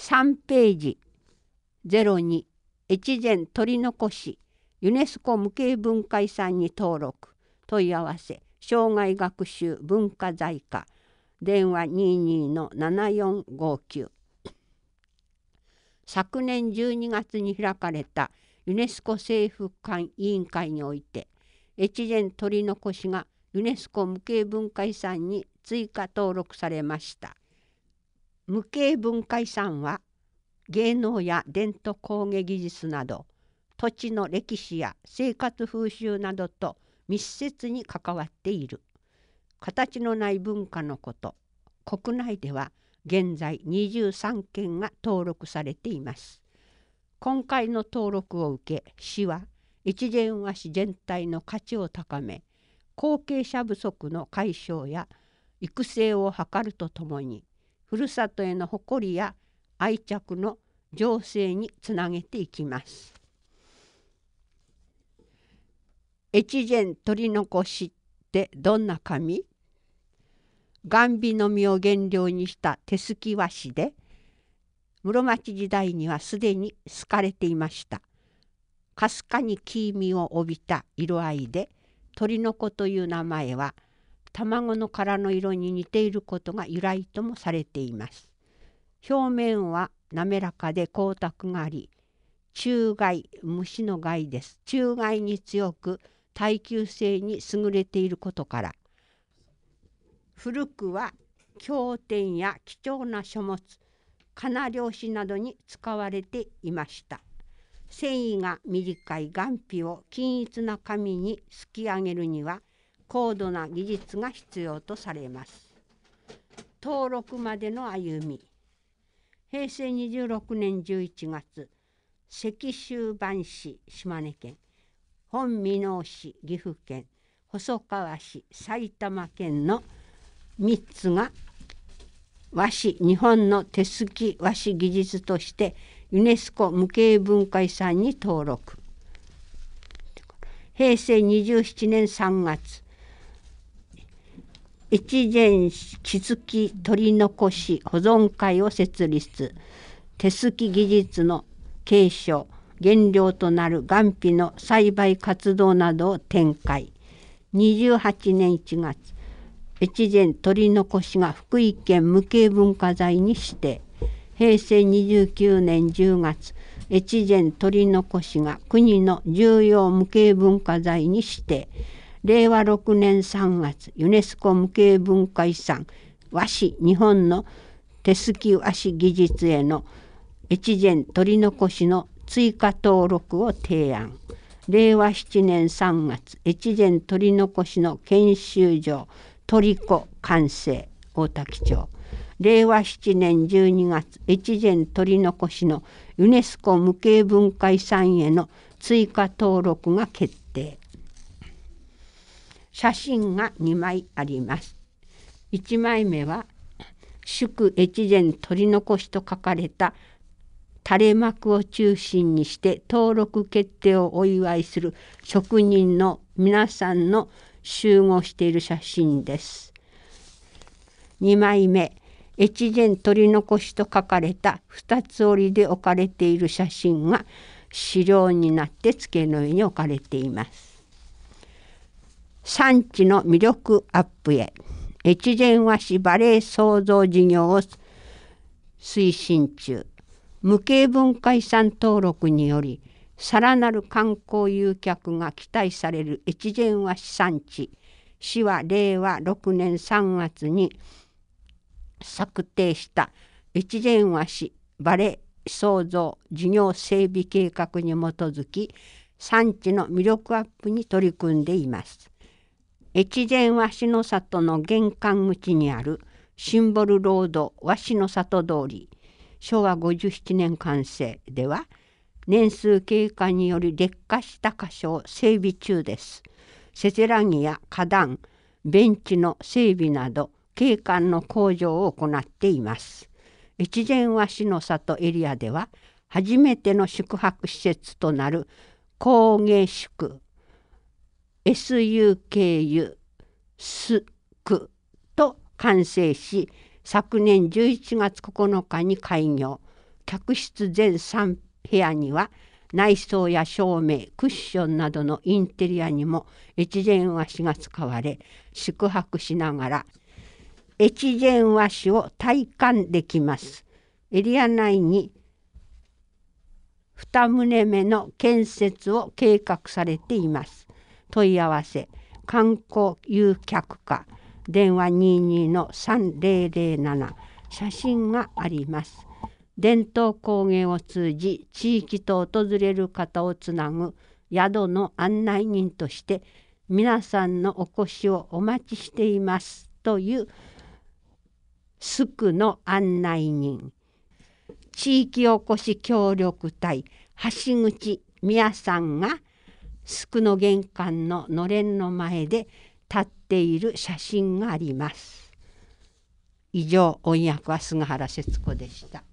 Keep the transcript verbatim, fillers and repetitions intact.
さんページゼロに越前取り残しユネスコ無形文化遺産に登録問い合わせ生涯学習文化財課電話 にじゅうに のななよんごきゅう。昨年じゅうにがつに開かれたユネスコ政府間委員会において越前取り残しがユネスコ無形文化遺産に追加登録されました。無形文化遺産は芸能や伝統工芸技術など土地の歴史や生活風習などと密接に関わっている。形のない文化のこと。国内では現在にじゅうさんけんが登録されています。今回の登録を受け、市は越前和紙全体の価値を高め、後継者不足の解消や育成を図るとともに、ふるさとへの誇りや愛着の醸成につなげていきます。越前取り残しってどんな紙？雁皮の実を原料にした手すき和紙で、室町時代にはすでに好かれていました。かすかに黄身を帯びた色合いで、鳥の子という名前は卵の殻の色に似ていることが由来ともされています。表面は滑らかで光沢があり、虫害、虫の害です。虫害に強く耐久性に優れていることから、古くは経典や貴重な書物、仮名料紙などに使われていました。繊維が短い雁皮を均一な紙にすき上げるには高度な技術が必要とされます。登録までの歩み。へいせいにじゅうろくねんじゅういちがつ、関州藩市島根県、本箕面市岐阜県、細川市埼玉県のみっつが和紙日本の手すき和紙技術としてユネスコ無形文化遺産に登録。へいせいにじゅうななねんさんがつ、越前木付取り残し保存会を設立。手すき技術の継承、原料となる雁皮の栽培活動などを展開。にじゅうはちねんいちがつ、越前取り残しが福井県無形文化財に指定。へいせいにじゅうきゅうねんじゅうがつ、越前取り残しが国の重要無形文化財に指定。れいわろくねんさんがつ、ユネスコ無形文化遺産和紙日本の手すき和紙技術への越前取り残しの追加登録を提案。れいわななねんさんがつ、越前取り残しの研修場取子完成大多喜町。れいわななねんじゅうにがつ、越前取り残しのユネスコ無形文化遺産への追加登録が決定。写真がにまいあります。いちまいめは祝越前取り残しと書かれた垂れ幕を中心にして登録決定をお祝いする職人の皆さんの集合している写真です。にまいめ、越前取り残しと書かれた二つ折りで置かれている写真が資料になって机の上に置かれています。産地の魅力アップへ、越前和紙バレエ創造事業を推進中。無形文化遺産登録により、さらなる観光誘客が期待される越前和紙産地。市はれいわろくねんさんがつに策定した越前和紙バレエ創造事業整備計画に基づき、産地の魅力アップに取り組んでいます。越前和紙の里の玄関口にあるシンボルロード和紙の里通り、しょうわごじゅうななねん完成では、年数経過により劣化した箇所を整備中です。せせらぎや花壇、ベンチの整備など景観の向上を行っています。越前和紙の里エリアでは、初めての宿泊施設となる工芸宿 エスユーケーユー スクと完成し、昨年じゅういちがつここのかに開業。 客室全さん部屋には内装や照明、クッションなどのインテリアにも越前和紙が使われ、宿泊しながら越前和紙を体感できます。エリア内にに棟目の建設を計画されています。問い合わせ、観光誘客課、電話 にじゅうにのさんぜろぜろなな、写真があります。伝統工芸を通じ地域と訪れる方をつなぐ宿の案内人として皆さんのお越しをお待ちしていますというスクの案内人、地域おこし協力隊橋口宮さんがスクの玄関ののれんの前で立っている写真があります。以上、音訳は菅原節子でした。